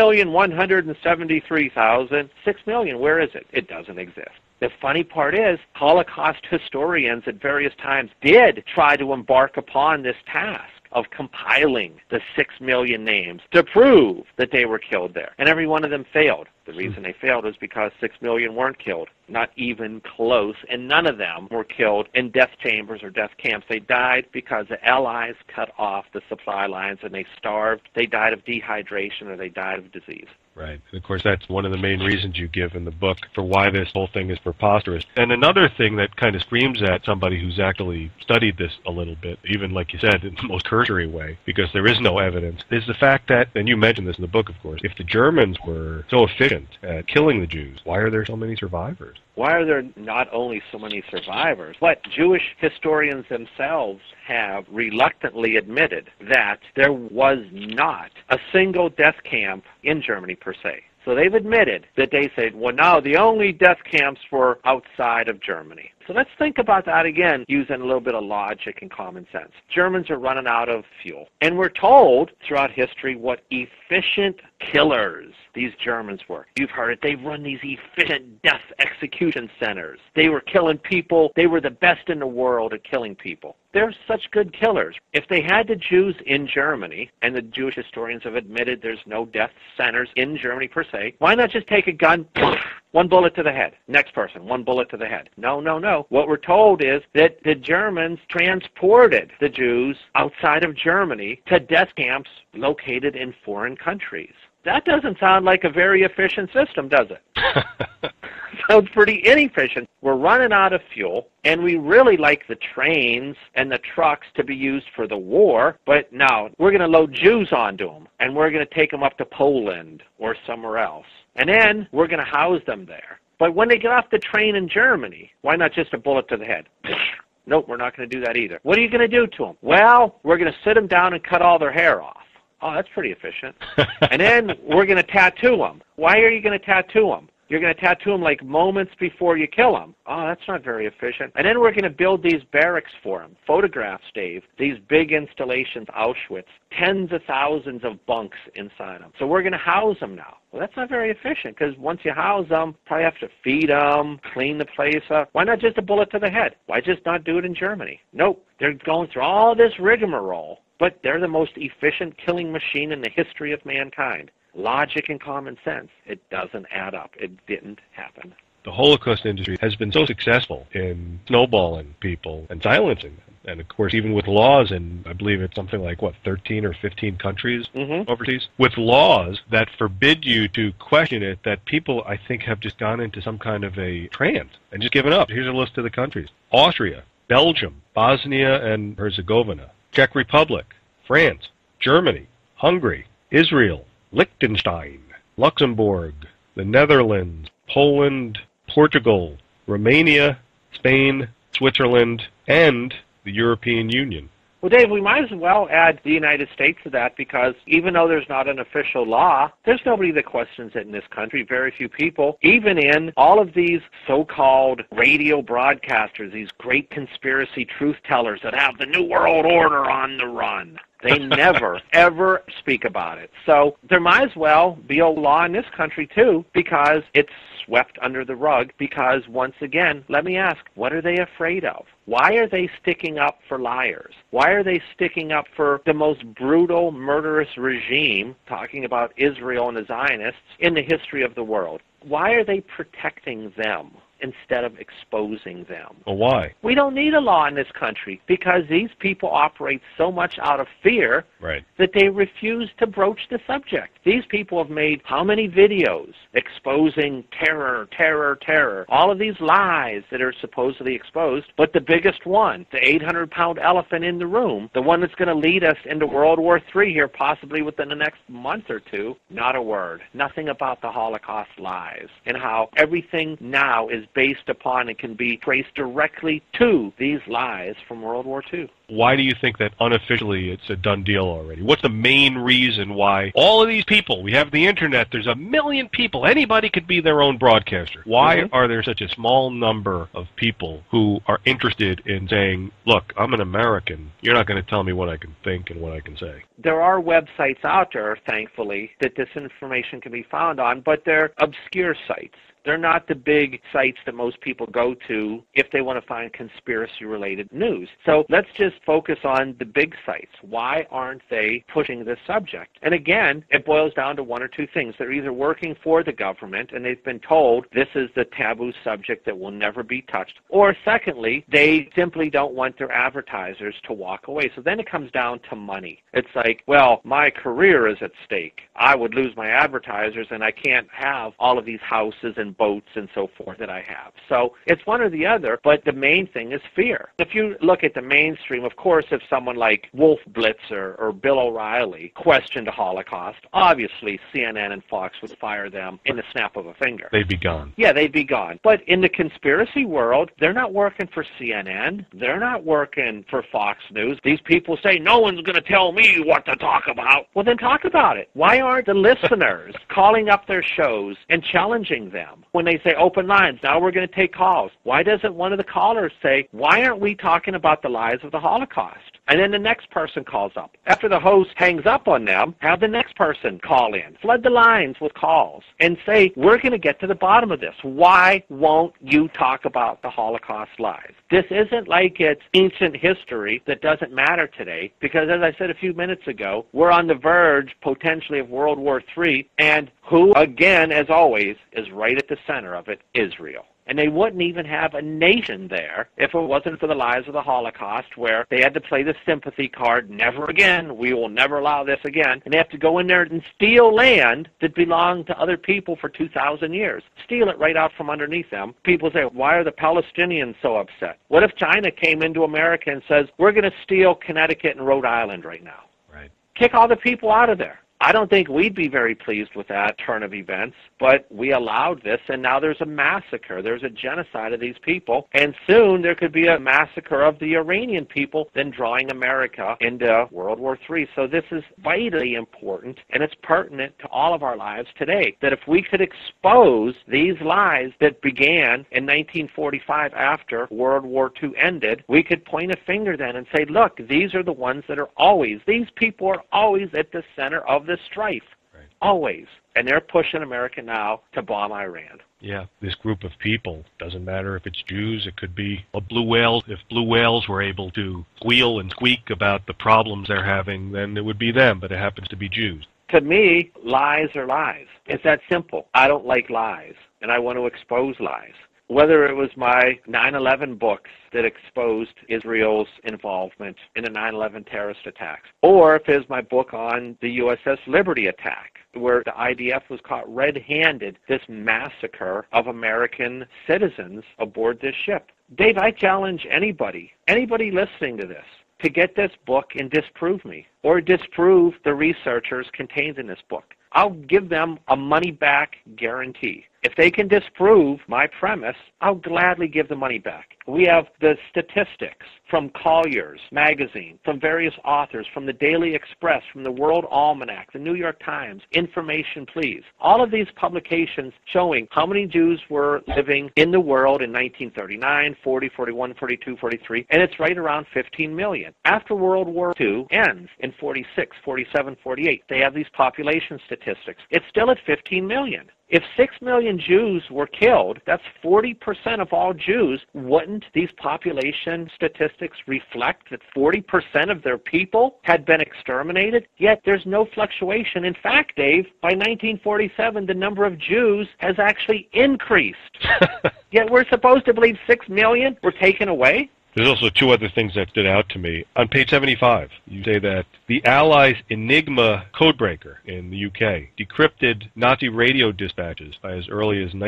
Speaker 2: 1,173,000, 6 million. Where is it? It doesn't exist. The funny part is, Holocaust historians at various times did try to embark upon this task of compiling the 6 million names to prove that they were killed there. And every one of them failed. The reason they failed was because 6 million weren't killed. Not even close. And none of them were killed in death chambers or death camps. They died because the Allies cut off the supply lines and they starved. They died of dehydration or they died of disease.
Speaker 1: Right. And of course, that's one of the main reasons you give in the book for why this whole thing is preposterous. And another thing that kind of screams at somebody who's actually studied this a little bit, even like you said, in the most cursory cursory way, because there is no evidence, is the fact that, and you mentioned this in the book, of course, if the Germans were so efficient at killing the Jews, why are there so many survivors?
Speaker 2: Why are there not only so many survivors, but Jewish historians themselves have reluctantly admitted that there was not a single death camp in Germany per se. So they've admitted that they said, well, now the only death camps were outside of Germany. So let's think about that again, using a little bit of logic and common sense. Germans are running out of fuel. And we're told throughout history what efficient killers these Germans were. You've heard it. They've run these efficient death execution centers. They were killing people. They were the best in the world at killing people. They're such good killers. If they had the Jews in Germany, and the Jewish historians have admitted there's no death centers in Germany per se, why not just take a gun, one bullet to the head, next person, one bullet to the head? No, no, no. What we're told is that the Germans transported the Jews outside of Germany to death camps located in foreign countries. That doesn't sound like a very efficient system, does it? Sounds pretty inefficient. We're running out of fuel, and we really like the trains and the trucks to be used for the war, but now we're going to load Jews onto them, and we're going to take them up to Poland or somewhere else, and then we're going to house them there. But when they get off the train in Germany, why not just a bullet to the head? Nope, we're not going to do that either. What are you going to do to them? Well, we're going to sit them down and cut all their hair off. Oh, that's pretty efficient. And then we're going to tattoo them. Why are you going to tattoo them? You're going to tattoo them like moments before you kill them. Oh, that's not very efficient. And then we're going to build these barracks for them. Photographs, Dave. These big installations, Auschwitz. Tens of thousands of bunks inside them. So we're going to house them now. Well, that's not very efficient, because once you house them, probably have to feed them, clean the place up. Why not just a bullet to the head? Why just not do it in Germany? Nope. They're going through all this rigmarole, but they're the most efficient killing machine in the history of mankind. Logic and common sense. It doesn't add up. It didn't happen.
Speaker 1: The Holocaust industry has been so successful in snowballing people and silencing them. And, of course, even with laws in, I believe it's something like, 13 or 15 countries overseas, with laws that forbid you to question it, that people, I think, have just gone into some kind of a trance and just given up. Here's a list of the countries. Austria, Belgium, Bosnia and Herzegovina, Czech Republic, France, Germany, Hungary, Israel, Liechtenstein, Luxembourg, the Netherlands, Poland, Portugal, Romania, Spain, Switzerland, and the European Union.
Speaker 2: Well, Dave, we might as well add the United States to that, because even though there's not an official law, there's nobody that questions it in this country, very few people. Even in all of these so-called radio broadcasters, these great conspiracy truth tellers that have the New World Order on the run, they never, ever speak about it. So there might as well be a law in this country, too, because it's swept under the rug. Because, once again, let me ask, what are they afraid of? Why are they sticking up for liars? Why are they sticking up for the most brutal, murderous regime, talking about Israel and the Zionists, in the history of the world? Why are they protecting them instead of exposing them?
Speaker 1: Well, why?
Speaker 2: We don't need a law in this country, because these people operate so much out of fear that they refuse to broach the subject. These people have made how many videos exposing terror, terror, terror, all of these lies that are supposedly exposed, but the biggest one, the 800-pound elephant in the room, the one that's going to lead us into World War III here possibly within the next month or two, not a word. Nothing about the Holocaust lies, and how everything now is based upon and can be traced directly to these lies from World War II.
Speaker 1: Why do you think that unofficially it's a done deal already? What's the main reason why all of these people, we have the internet, there's a million people, anybody could be their own broadcaster. Why are there such a small number of people who are interested in saying, look, I'm an American, you're not going to tell me what I can think and what I can say?
Speaker 2: There are websites out there, thankfully, that this information can be found on, but they're obscure sites. They're not the big sites that most people go to if they want to find conspiracy-related news. So let's just focus on the big sites. Why aren't they pushing this subject? And again, it boils down to one or two things. They're either working for the government and they've been told this is the taboo subject that will never be touched, or secondly, they simply don't want their advertisers to walk away. So then it comes down to money. It's like, well, my career is at stake. I would lose my advertisers and I can't have all of these houses and boats and so forth that I have. So it's one or the other, but the main thing is fear. If you look at the mainstream of course, if someone like Wolf Blitzer or Bill O'Reilly questioned the Holocaust, obviously CNN and Fox would fire them in the snap of a finger.
Speaker 1: They'd be gone.
Speaker 2: Yeah, they'd be gone. But in the conspiracy world, they're not working for CNN. They're not working for Fox News. These people say, no one's going to tell me what to talk about. Well, then talk about it. Why aren't the listeners calling up their shows and challenging them? When they say open lines, now we're going to take calls. Why doesn't one of the callers say, why aren't we talking about the lies of the Holocaust? And then the next person calls up. After the host hangs up on them, have the next person call in. Flood the lines with calls and say, we're going to get to the bottom of this. Why won't you talk about the Holocaust lies? This isn't like it's ancient history that doesn't matter today, because as I said a few minutes ago, we're on the verge potentially of World War III, and who, again, as always, is right at the center of it? Israel. And they wouldn't even have a nation there if it wasn't for the lies of the Holocaust, where they had to play the sympathy card, never again, we will never allow this again. And they have to go in there and steal land that belonged to other people for 2,000 years. Steal it right out from underneath them. People say, why are the Palestinians so upset? What if China came into America and says, we're going to steal Connecticut and Rhode Island right now?
Speaker 1: Right.
Speaker 2: Kick all the people out of there. I don't think we'd be very pleased with that turn of events, but we allowed this, and now there's a massacre. There's a genocide of these people, and soon there could be a massacre of the Iranian people, then drawing America into World War III. So this is vitally important, and it's pertinent to all of our lives today, that if we could expose these lies that began in 1945 after World War II ended, we could point a finger then and say, look, these are the ones that are always, these people are always at the center of this strife.
Speaker 1: Right.
Speaker 2: Always. And they're pushing America now to bomb Iran.
Speaker 1: Yeah, this group of people, doesn't matter if it's Jews, it could be a blue whale. If blue whales were able to squeal and squeak about the problems they're having, then it would be them, but it happens to be Jews.
Speaker 2: To me, lies are lies. It's that simple. I don't like lies, and I want to expose lies. Whether it was my 9/11 books that exposed Israel's involvement in the 9/11 terrorist attacks, or if it was my book on the USS Liberty attack, where the IDF was caught red-handed, this massacre of American citizens aboard this ship. Dave, I challenge anybody listening to this, to get this book and disprove me, or disprove the researchers contained in this book. I'll give them a money-back guarantee. If they can disprove my premise, I'll gladly give the money back. We have the statistics from Collier's magazine, from various authors, from the Daily Express, from the World Almanac, the New York Times, Information Please. All of these publications showing how many Jews were living in the world in 1939, 40, 41, 42, 43, and it's right around 15 million. After World War II ends in 46, 47, 48, they have these population statistics. It's still at 15 million. If 6 million Jews were killed, that's 40% of all Jews. Wouldn't these population statistics reflect that 40% of their people had been exterminated? Yet there's no fluctuation. In fact, Dave, by 1947, the number of Jews has actually increased. Yet we're supposed to believe 6 million were taken away?
Speaker 1: There's also two other things that stood out to me. On page 75, you say that the Allies' Enigma codebreaker in the UK decrypted Nazi radio dispatches by as early as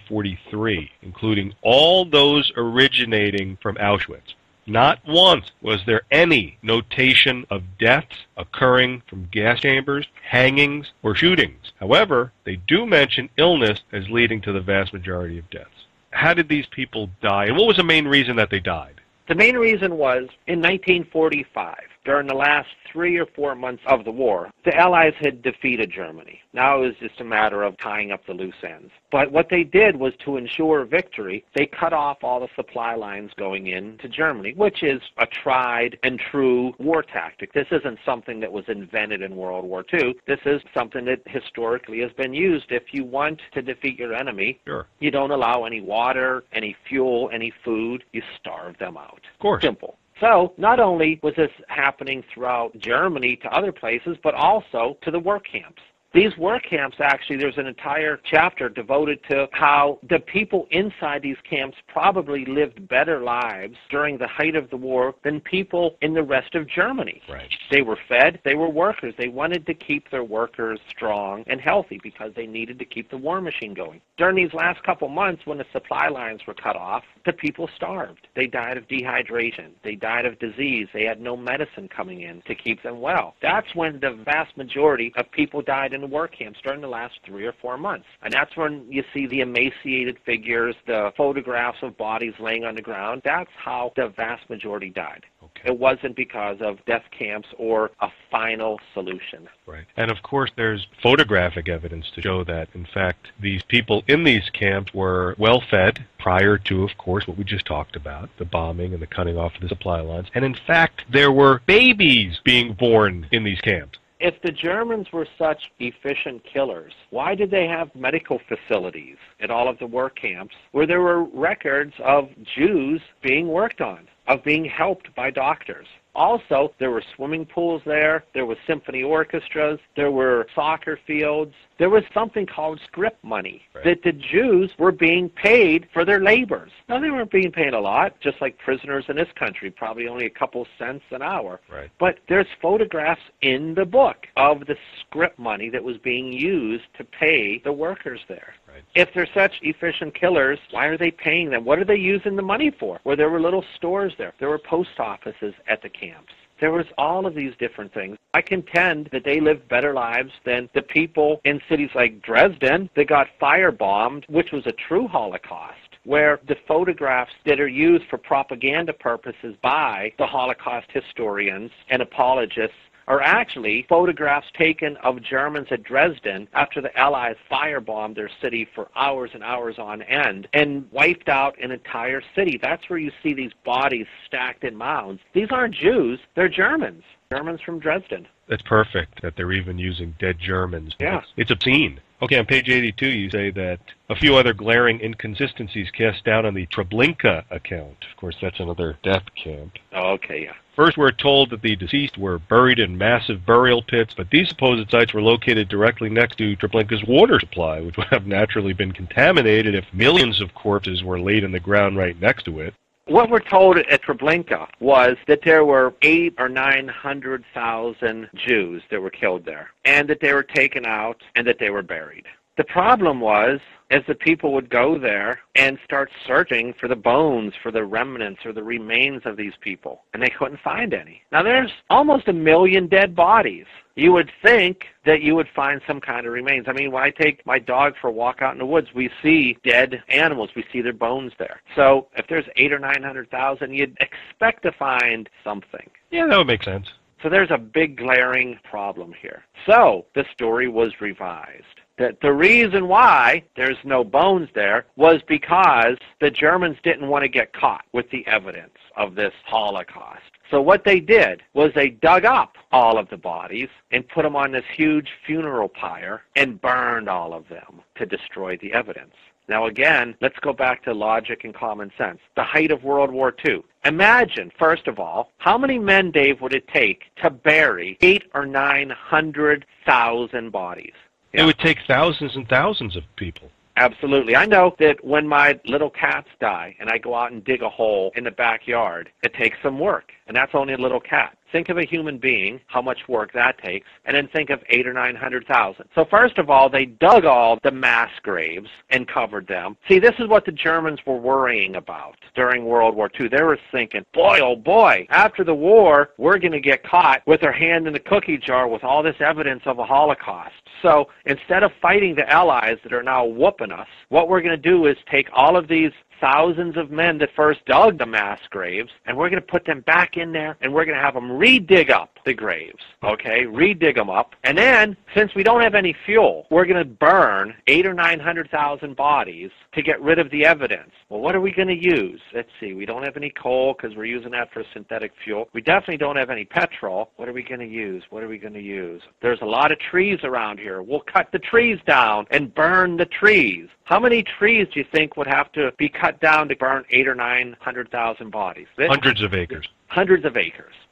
Speaker 1: 1943, including all those originating from Auschwitz. Not once was there any notation of deaths occurring from gas chambers, hangings, or shootings. However, they do mention illness as leading to the vast majority of deaths. How did these people die, and what was the main reason that they died?
Speaker 2: The main reason was, in 1945, during the last 3 or 4 months of the war, the Allies had defeated Germany. Now it was just a matter of tying up the loose ends. But what they did was, to ensure victory, they cut off all the supply lines going into Germany, which is a tried and true war tactic. This isn't something that was invented in World War II. This is something that historically has been used. If you want to defeat your enemy,
Speaker 1: Sure.
Speaker 2: You don't allow any water, any fuel, any food. You starve them out.
Speaker 1: Of course.
Speaker 2: Simple. So not only was this happening throughout Germany to other places, but also to the work camps. These work camps, actually, there's an entire chapter devoted to how the people inside these camps probably lived better lives during the height of the war than people in the rest of Germany.
Speaker 1: Right.
Speaker 2: They were fed, they were workers. They wanted to keep their workers strong and healthy because they needed to keep the war machine going. During these last couple months when the supply lines were cut off, the people starved. They died of dehydration. They died of disease. They had no medicine coming in to keep them well. That's when the vast majority of people died in the work camps during the last 3 or 4 months. And that's when you see the emaciated figures, the photographs of bodies laying on the ground. That's how the vast majority died.
Speaker 1: Okay.
Speaker 2: It wasn't because of death camps or a final solution.
Speaker 1: Right. And of course there's photographic evidence to show that, in fact, these people in these camps were well fed prior to, of course, what we just talked about, the bombing and the cutting off of the supply lines. And in fact, there were babies being born in these camps.
Speaker 2: If the Germans were such efficient killers, why did they have medical facilities at all of the work camps where there were records of Jews being worked on, of being helped by doctors? Also, there were swimming pools there were symphony orchestras, there were soccer fields. There was something called script money,
Speaker 1: right,
Speaker 2: that the Jews were being paid for their labors. Now, they weren't being paid a lot, just like prisoners in this country, probably only a couple cents an hour.
Speaker 1: Right.
Speaker 2: But there's photographs in the book of the script money that was being used to pay the workers there.
Speaker 1: Right.
Speaker 2: If they're such efficient killers, why are they paying them? What are they using the money for? Well, there were little stores there. There were post offices at the camps. There was all of these different things. I contend that they lived better lives than the people in cities like Dresden that got firebombed, which was a true Holocaust, where the photographs that are used for propaganda purposes by the Holocaust historians and apologists are actually photographs taken of Germans at Dresden after the Allies firebombed their city for hours and hours on end and wiped out an entire city. That's where you see these bodies stacked in mounds. These aren't Jews, they're Germans. Germans from Dresden.
Speaker 1: That's perfect, that they're even using dead Germans.
Speaker 2: Yeah.
Speaker 1: It's obscene. Okay, on page 82 you say that a few other glaring inconsistencies cast doubt on the Treblinka account. Of course, that's another death camp.
Speaker 2: Oh, okay, yeah.
Speaker 1: First, we're told that the deceased were buried in massive burial pits, but these supposed sites were located directly next to Treblinka's water supply, which would have naturally been contaminated if millions of corpses were laid in the ground right next to it.
Speaker 2: What we're told at Treblinka was that there were 800,000 or 900,000 Jews that were killed there, and that they were taken out and that they were buried. The problem was, as the people would go there and start searching for the bones, for the remnants or the remains of these people, and they couldn't find any. Now, there's almost 1 million dead bodies. You would think that you would find some kind of remains. I mean, when I take my dog for a walk out in the woods, we see dead animals. We see their bones there. So if there's 800,000 or 900,000, you'd expect to find something.
Speaker 1: Yeah, that would make sense.
Speaker 2: So there's a big glaring problem here. So the story was revised. That the reason why there's no bones there was because the Germans didn't want to get caught with the evidence of this Holocaust. So what they did was they dug up all of the bodies and put them on this huge funeral pyre and burned all of them to destroy the evidence. Now again, let's go back to logic and common sense. The height of World War II. Imagine, first of all, how many men, Dave, would it take to bury 800,000 or 900,000 bodies?
Speaker 1: It would take thousands and thousands of people.
Speaker 2: Absolutely. I know that when my little cats die and I go out and dig a hole in the backyard, it takes some work, and that's only a little cat. Think of a human being, how much work that takes, and then think of 800,000 or 900,000. So first of all, they dug all the mass graves and covered them. See, this is what the Germans were worrying about during World War II. They were thinking, boy, oh boy, after the war, we're going to get caught with our hand in the cookie jar with all this evidence of a Holocaust. So instead of fighting the Allies that are now whooping us, what we're going to do is take all of these thousands of men that first dug the mass graves, and we're going to put them back in there, and we're going to have them re-dig up the graves, okay? Re-dig them up. And then, since we don't have any fuel, we're going to burn 800,000 or 900,000 bodies to get rid of the evidence. Well, what are we going to use? Let's see. We don't have any coal because we're using that for synthetic fuel. We definitely don't have any petrol. What are we going to use? What are we going to use? There's a lot of trees around here. We'll cut the trees down and burn the trees. How many trees do you think would have to be cut down to burn 800,000 or 900,000 bodies?
Speaker 1: Hundreds of acres.
Speaker 2: Hundreds of acres.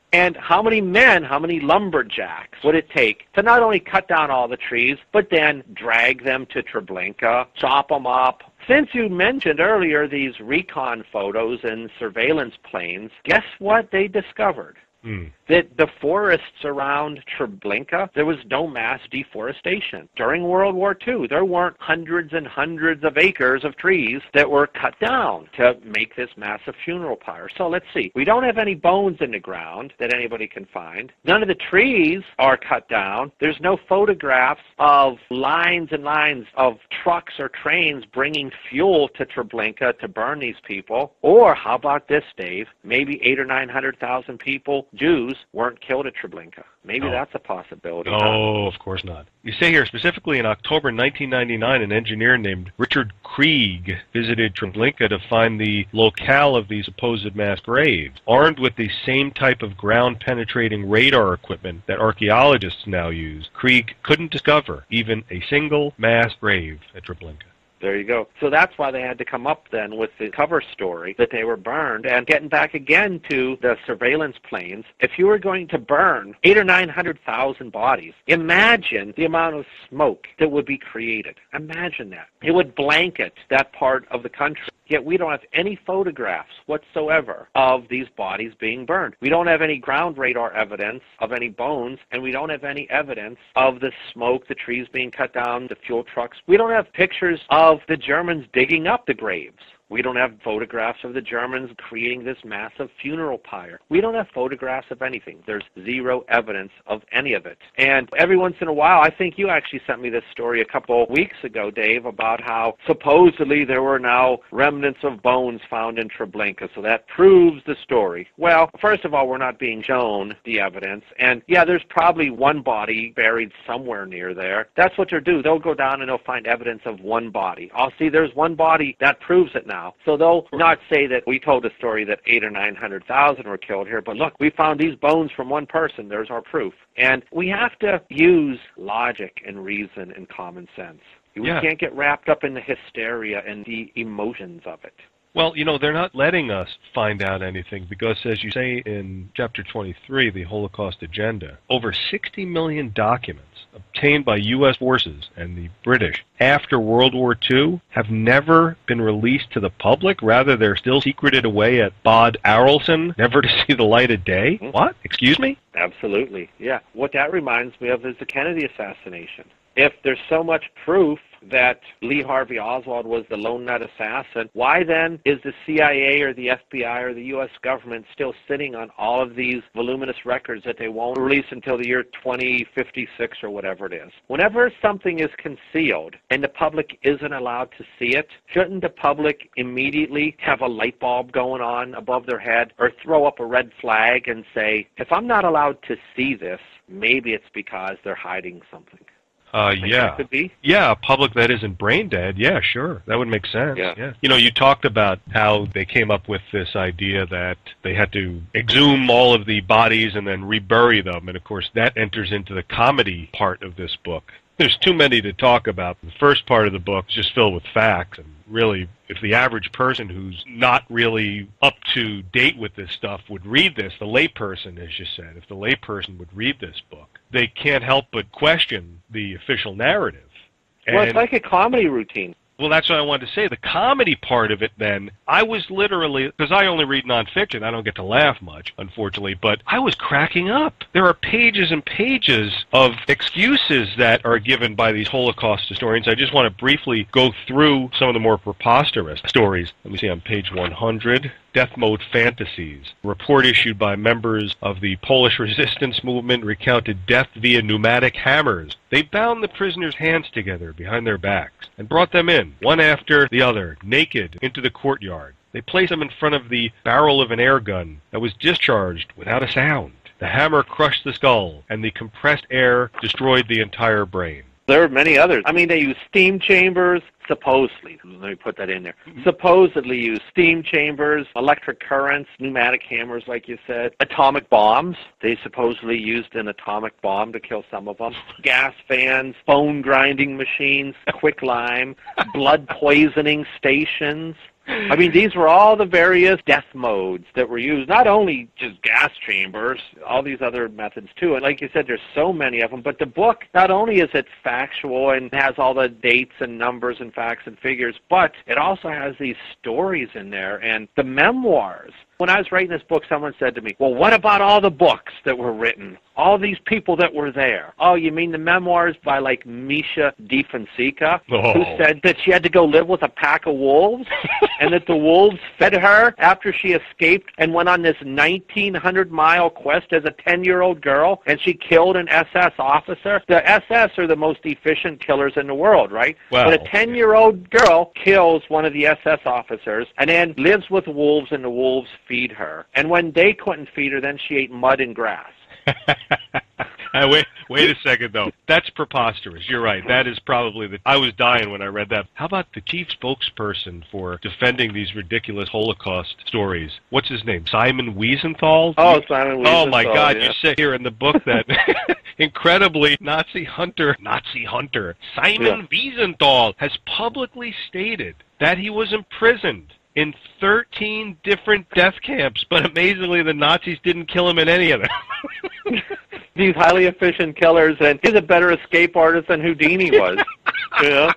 Speaker 2: And how many men, how many lumberjacks would it take to not only cut down all the trees, but then drag them to Treblinka, chop them up? Since you mentioned earlier these recon photos and surveillance planes, guess what they discovered? That the forests around Treblinka, there was no mass deforestation. During World War II, there weren't hundreds and hundreds of acres of trees that were cut down to make this massive funeral pyre. So let's see. We don't have any bones in the ground that anybody can find. None of the trees are cut down. There's no photographs of lines and lines of trucks or trains bringing fuel to Treblinka to burn these people. Or how about this, Dave? Maybe 800,000 or 900,000 people, Jews, weren't killed at Treblinka. Maybe that's a possibility.
Speaker 1: Oh, of course not. You say here, specifically in October 1999, an engineer named Richard Krieg visited Treblinka to find the locale of these supposed mass graves. Armed with the same type of ground-penetrating radar equipment that archaeologists now use, Krieg couldn't discover even a single mass grave at Treblinka.
Speaker 2: There you go. So that's why they had to come up then with the cover story that they were burned. And getting back again to the surveillance planes, if you were going to burn 800,000 or 900,000 bodies, imagine the amount of smoke that would be created. Imagine that. It would blanket that part of the country. Yet we don't have any photographs whatsoever of these bodies being burned. We don't have any ground radar evidence of any bones, and we don't have any evidence of the smoke, the trees being cut down, the fuel trucks. We don't have pictures of the Germans digging up the graves. We don't have photographs of the Germans creating this massive funeral pyre. We don't have photographs of anything. There's zero evidence of any of it. And every once in a while, I think you actually sent me this story a couple of weeks ago, Dave, about how supposedly there were now remnants of bones found in Treblinka. So that proves the story. Well, first of all, we're not being shown the evidence. And yeah, there's probably one body buried somewhere near there. That's what they'll do. They'll go down and they'll find evidence of one body. I'll see there's one body that proves it now. So they'll not say that we told a story that 800,000 or 900,000 were killed here, but look, we found these bones from one person. There's our proof. And we have to use logic and reason and common sense. We can't get wrapped up in the hysteria and the emotions of it.
Speaker 1: Well, you know, they're not letting us find out anything because, as you say in Chapter 23, the Holocaust Agenda, over 60 million documents obtained by U.S. forces and the British after World War II have never been released to the public. Rather, they're still secreted away at Bad Arolsen, never to see the light of day. What? Excuse me?
Speaker 2: Absolutely, yeah. What that reminds me of is the Kennedy assassination. If there's so much proof that Lee Harvey Oswald was the lone nut assassin, why then is the CIA or the FBI or the U.S. government still sitting on all of these voluminous records that they won't release until the year 2056 or whatever it is? Whenever something is concealed and the public isn't allowed to see it, shouldn't the public immediately have a light bulb going on above their head or throw up a red flag and say, if I'm not allowed to see this, maybe it's because they're hiding something?
Speaker 1: Yeah.
Speaker 2: Could be?
Speaker 1: Yeah, a public that isn't brain dead. Yeah, sure. That would make sense. Yeah. You know, you talked about how they came up with this idea that they had to exhume all of the bodies and then rebury them. And, of course, that enters into the comedy part of this book. There's too many to talk about. The first part of the book is just filled with facts. And really, if the average person who's not really up to date with this stuff would read this, the layperson, as you said, if the layperson would read this book, they can't help but question the official narrative.
Speaker 2: Well, it's like a comedy routine.
Speaker 1: Well, that's what I wanted to say. The comedy part of it, then, I was literally, because I only read nonfiction, I don't get to laugh much, unfortunately, but I was cracking up. There are pages and pages of excuses that are given by these Holocaust historians. I just want to briefly go through some of the more preposterous stories. Let me see, on page 100. Death Mode Fantasies. A report issued by members of the Polish resistance movement recounted death via pneumatic hammers. They bound the prisoners' hands together behind their backs and brought them in, one after the other, naked, into the courtyard. They placed them in front of the barrel of an air gun that was discharged without a sound. The hammer crushed the skull, and the compressed air destroyed the entire brain.
Speaker 2: There are many others. I mean, they use steam chambers, supposedly, let me put that in there, supposedly used steam chambers, electric currents, pneumatic hammers, like you said, atomic bombs. They supposedly used an atomic bomb to kill some of them, gas fans, bone grinding machines, quicklime, blood poisoning stations. I mean, these were all the various death modes that were used, not only just gas chambers, all these other methods too. And like you said, there's so many of them. But the book, not only is it factual and has all the dates and numbers and facts and figures, but it also has these stories in there and the memoirs. When I was writing this book, someone said to me, well, what about all the books that were written? All these people that were there. Oh, you mean the memoirs by, like, Misha DeFonseca, who said that she had to go live with a pack of wolves and that the wolves fed her after she escaped and went on this 1,900-mile quest as a 10-year-old girl, and she killed an SS officer? The SS are the most efficient killers in the world, right?
Speaker 1: Wow.
Speaker 2: But a 10-year-old girl kills one of the SS officers and then lives with wolves, and the wolves feed her. And when they couldn't feed her, then she ate mud and grass.
Speaker 1: Wait a second, though. That's preposterous. You're right. That is probably I was dying when I read that. How about the chief spokesperson for defending these ridiculous Holocaust stories? What's his name? Simon Wiesenthal?
Speaker 2: Oh, Simon Wiesenthal.
Speaker 1: Oh, my God.
Speaker 2: Yeah.
Speaker 1: You say here in the book that incredibly Nazi hunter, Simon Wiesenthal has publicly stated that he was imprisoned in 13 different death camps, but amazingly the Nazis didn't kill him in any of them.
Speaker 2: These highly efficient killers, and he's a better escape artist than Houdini was. Yeah.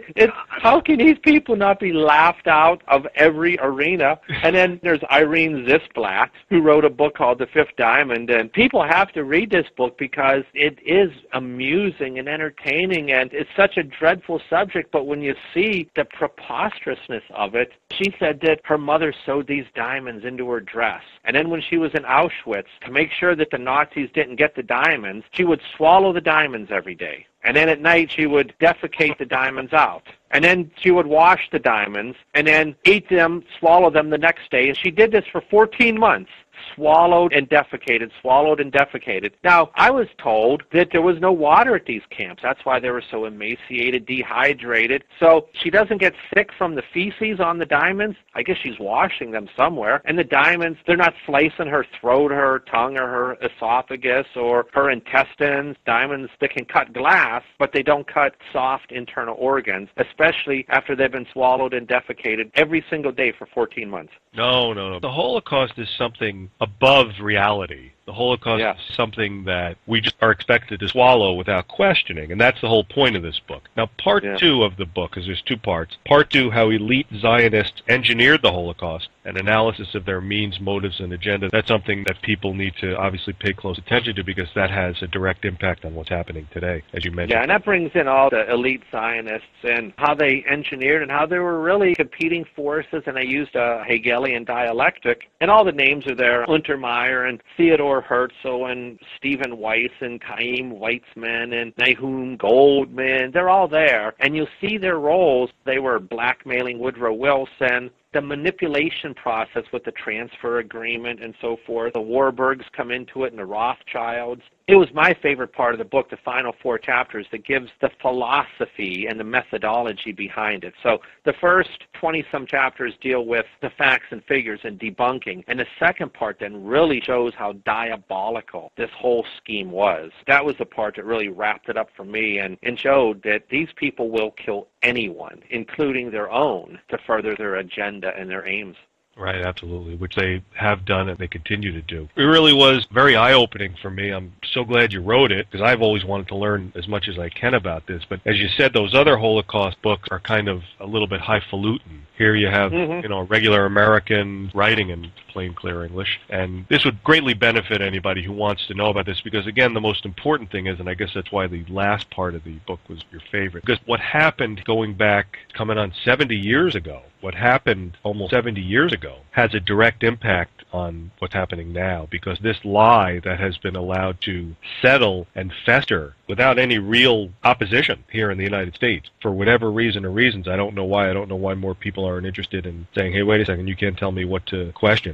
Speaker 2: How can these people not be laughed out of every arena? And then there's Irene Zisblatt, who wrote a book called The Fifth Diamond, and people have to read this book because it is amusing and entertaining, and it's such a dreadful subject, but when you see the preposterousness of it, she said that her mother sewed these diamonds into her dress, and then when she was in Auschwitz, to make sure that the Nazis didn't get the diamonds, she would swallow the diamonds every day. And then at night, she would defecate the diamonds out. And then she would wash the diamonds and then eat them, swallow them the next day. And she did this for 14 months. Swallowed and defecated, swallowed and defecated. Now, I was told that there was no water at these camps. That's why they were so emaciated, dehydrated. So she doesn't get sick from the feces on the diamonds. I guess she's washing them somewhere. And the diamonds, they're not slicing her throat, her tongue, or her esophagus, or her intestines. Diamonds that can cut glass, but they don't cut soft internal organs, especially after they've been swallowed and defecated every single day for 14 months.
Speaker 1: No. The Holocaust is something above reality. The Holocaust is something that we just are expected to swallow without questioning, and that's the whole point of this book. Now, part 2 of the book, because there's 2 parts. Part 2, how elite Zionists engineered the Holocaust, an analysis of their means, motives, and agenda. That's something that people need to obviously pay close attention to because that has a direct impact on what's happening today, as you mentioned.
Speaker 2: Yeah, and that brings in all the elite Zionists and how they engineered and how they were really competing forces, and they used a Hegelian dialectic. And all the names are there, Untermeyer and Theodore Herzl and Stephen Weiss and Chaim Weizmann and Nahum Goldman. They're all there. And you'll see their roles. They were blackmailing Woodrow Wilson, the manipulation process with the transfer agreement and so forth. The Warburgs come into it and the Rothschilds. It was my favorite part of the book, the final 4 chapters, that gives the philosophy and the methodology behind it. So the first 20-some chapters deal with the facts and figures and debunking, and the second part then really shows how diabolical this whole scheme was. That was the part that really wrapped it up for me and showed that these people will kill anyone, including their own, to further their agenda and their aims.
Speaker 1: Right, absolutely, which they have done and they continue to do. It really was very eye-opening for me. I'm so glad you wrote it, because I've always wanted to learn as much as I can about this. But as you said, those other Holocaust books are kind of a little bit highfalutin. Here you have, regular American writing in plain, clear English. And this would greatly benefit anybody who wants to know about this, because, again, the most important thing is, and I guess that's why the last part of the book was your favorite, because what happened going back, coming on 70 years ago, what happened almost 70 years ago has a direct impact on what's happening now, because this lie that has been allowed to settle and fester without any real opposition here in the United States, for whatever reason or reasons, I don't know why more people aren't interested in saying, hey, wait a second, you can't tell me what to question. But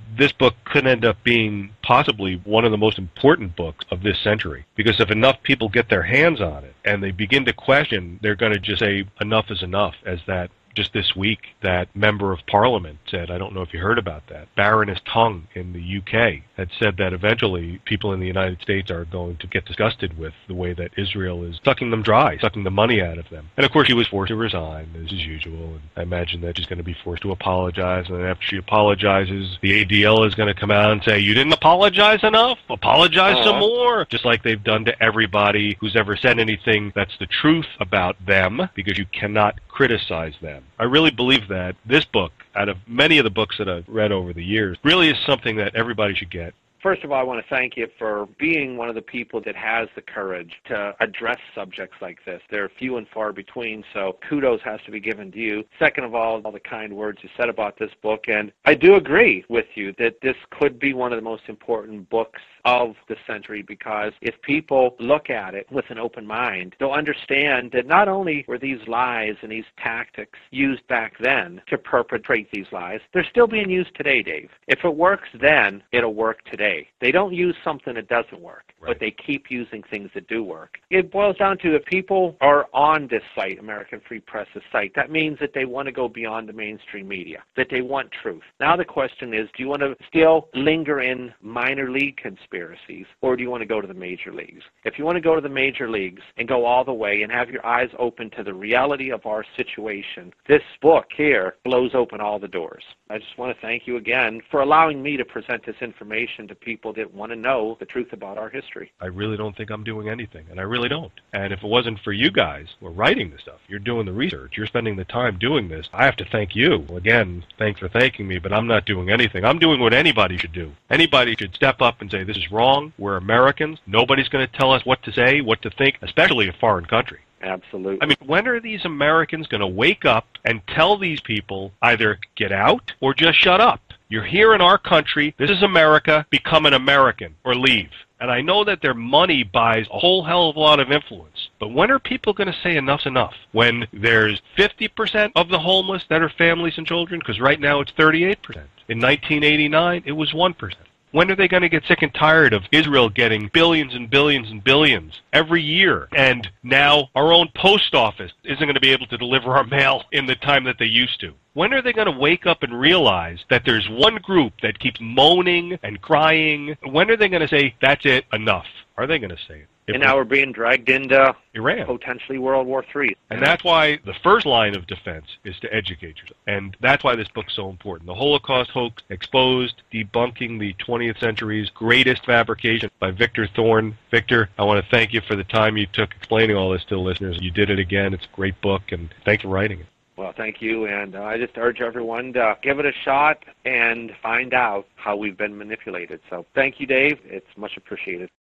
Speaker 1: this book could end up being possibly one of the most important books of this century, because if enough people get their hands on it and they begin to question, they're going to just say enough is enough, as that just this week, that member of parliament said, I don't know if you heard about that, Baroness Tongue in the UK had said that eventually people in the United States are going to get disgusted with the way that Israel is sucking them dry, sucking the money out of them. And of course she was forced to resign, as is usual, and I imagine that she's going to be forced to apologize, and then after she apologizes, the ADL is going to come out and say, you didn't apologize enough? Apologize some more! Just like they've done to everybody who's ever said anything that's the truth about them, because you cannot criticize them. I really believe that this book, out of many of the books that I've read over the years, really is something that everybody should get.
Speaker 2: First of all, I want to thank you for being one of the people that has the courage to address subjects like this. They're few and far between, so kudos has to be given to you. Second of all the kind words you said about this book, and I do agree with you that this could be one of the most important books of the century, because if people look at it with an open mind, they'll understand that not only were these lies and these tactics used back then to perpetrate these lies, they're still being used today, Dave. If it works then, it'll work today. They don't use something that doesn't work,
Speaker 1: right,
Speaker 2: but they keep using things that do work. It boils down to, if people are on this site, American Free Press's site, that means that they want to go beyond the mainstream media, that they want truth. Now the question is, do you want to still linger in minor league conspiracies, or do you want to go to the major leagues? If you want to go to the major leagues and go all the way and have your eyes open to the reality of our situation, this book here blows open all the doors. I just want to thank you again for allowing me to present this information to people that want to know the truth about our history.
Speaker 1: I really don't think I'm doing anything, and I really don't. And if it wasn't for you guys who are writing this stuff, you're doing the research, you're spending the time doing this, I have to thank you. Again, thanks for thanking me, but I'm not doing anything. I'm doing what anybody should do. Anybody should step up and say, this is wrong, we're Americans, nobody's going to tell us what to say, what to think, especially a foreign country.
Speaker 2: Absolutely.
Speaker 1: I mean, when are these Americans going to wake up and tell these people either get out or just shut up? You're here in our country, this is America, become an American or leave. And I know that their money buys a whole hell of a lot of influence. But when are people going to say enough's enough? When there's 50% of the homeless that are families and children? Because right now it's 38%. In 1989, it was 1%. When are they going to get sick and tired of Israel getting billions and billions and billions every year? And now our own post office isn't going to be able to deliver our mail in the time that they used to. When are they going to wake up and realize that there's one group that keeps moaning and crying? When are they going to say, that's it, enough? Are they going to say it?
Speaker 2: And now we're being dragged into
Speaker 1: Iran,
Speaker 2: potentially World War III.
Speaker 1: And that's why the first line of defense is to educate yourself. And that's why this book's so important. The Holocaust Hoax Exposed, Debunking the 20th Century's Greatest Fabrication by Victor Thorn. Victor, I want to thank you for the time you took explaining all this to the listeners. You did it again. It's a great book, and thanks for writing it.
Speaker 2: Well, thank you, and I just urge everyone to give it a shot and find out how we've been manipulated. So thank you, Dave. It's much appreciated.